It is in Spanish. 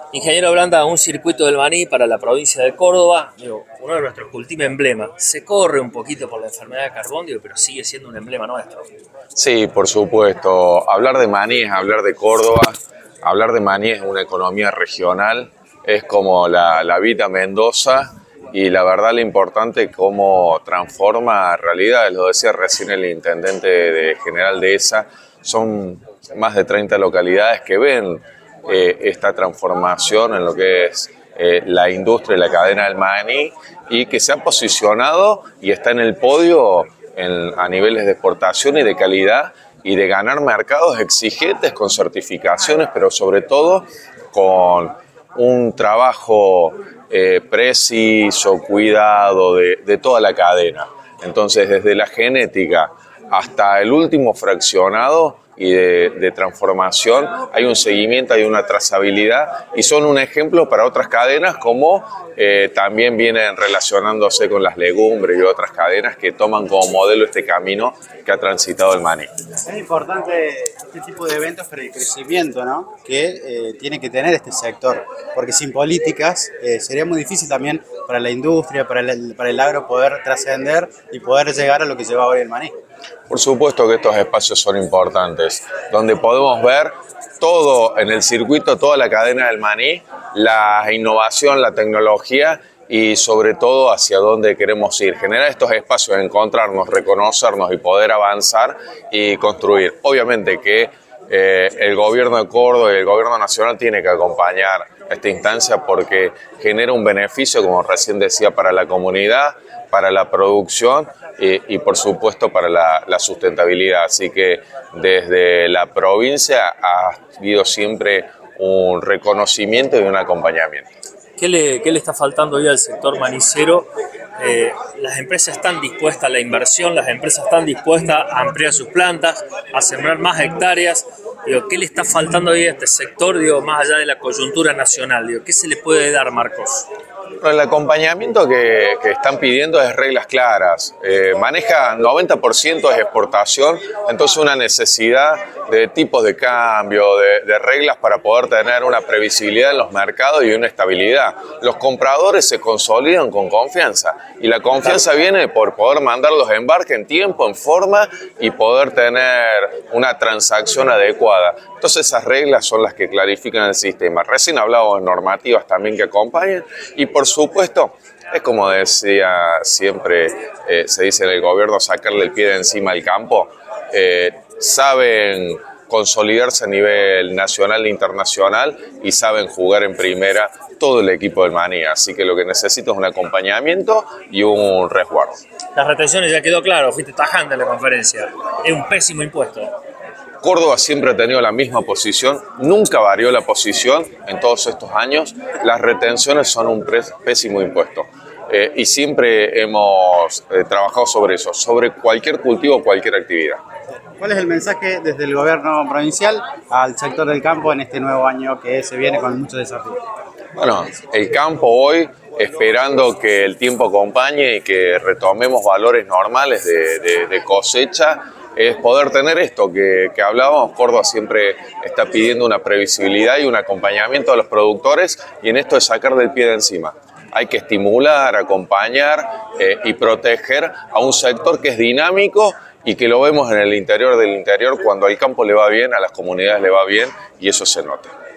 Ingeniero Blanda, un circuito del maní para la provincia de Córdoba, digo, uno de nuestros cultivos emblema. Se corre un poquito por la enfermedad de carbón, digo, pero sigue siendo un emblema nuestro. Sí, por supuesto. Hablar de maní es hablar de Córdoba, hablar de maní es una economía regional, es como la Vita Mendoza y la verdad lo importante es cómo transforma realidades. Lo decía recién el intendente de General Dehesa, son más de 30 localidades que ven esta transformación en lo que es la industria y la cadena del maní y que se ha posicionado y está en el podio a niveles de exportación y de calidad y de ganar mercados exigentes con certificaciones, pero sobre todo con un trabajo preciso, cuidado de toda la cadena. Entonces, desde la genética hasta el último fraccionado y de transformación, hay un seguimiento, hay una trazabilidad y son un ejemplo para otras cadenas como también vienen relacionándose con las legumbres y otras cadenas que toman como modelo este camino que ha transitado el maní. Es importante este tipo de eventos para el crecimiento, ¿no? Que tiene que tener este sector, porque sin políticas sería muy difícil también para la industria, para el agro poder trascender y poder llegar a lo que lleva hoy el maní. Por supuesto que estos espacios son importantes, donde podemos ver todo en el circuito, toda la cadena del maní, la innovación, la tecnología y sobre todo hacia dónde queremos ir. Generar estos espacios, encontrarnos, reconocernos y poder avanzar y construir. Obviamente que el gobierno de Córdoba y el gobierno nacional tiene que acompañar esta instancia porque genera un beneficio, como recién decía, para la comunidad, para la producción y por supuesto para la sustentabilidad. Así que desde la provincia ha habido siempre un reconocimiento y un acompañamiento. ¿Qué le está faltando hoy al sector manicero? Las empresas están dispuestas a la inversión, las empresas están dispuestas a ampliar sus plantas, a sembrar más hectáreas. Digo, ¿qué le está faltando hoy a este sector, digo, más allá de la coyuntura nacional? Digo, ¿qué se le puede dar, Marcos? El acompañamiento que están pidiendo es reglas claras. Maneja 90% es exportación, entonces una necesidad de tipos de cambio, de reglas para poder tener una previsibilidad en los mercados y una estabilidad. Los compradores se consolidan con confianza y la confianza viene por poder mandar los embarques en tiempo, en forma y poder tener una transacción adecuada. Entonces esas reglas son las que clarifican el sistema. Recién hablamos de normativas también que acompañan y por supuesto es como decía siempre, se dice en el gobierno, sacarle el pie de encima al campo. Saben consolidarse a nivel nacional e internacional y saben jugar en primera todo el equipo del maní. Así que lo que necesito es un acompañamiento y un resguardo. Las retenciones ya quedó claro, fuiste tajante en la conferencia. Es un pésimo impuesto. Córdoba siempre ha tenido la misma posición, nunca varió la posición en todos estos años. Las retenciones son un pésimo impuesto y siempre hemos trabajado sobre eso, sobre cualquier cultivo, cualquier actividad. ¿Cuál es el mensaje desde el gobierno provincial al sector del campo en este nuevo año que se viene con muchos desafíos? Bueno, el campo hoy, esperando que el tiempo acompañe y que retomemos valores normales de cosecha, es poder tener esto que hablábamos. Córdoba siempre está pidiendo una previsibilidad y un acompañamiento a los productores y en esto es sacar del pie de encima. Hay que estimular, acompañar y proteger a un sector que es dinámico y que lo vemos en el interior del interior. Cuando al campo le va bien, a las comunidades le va bien y eso se nota.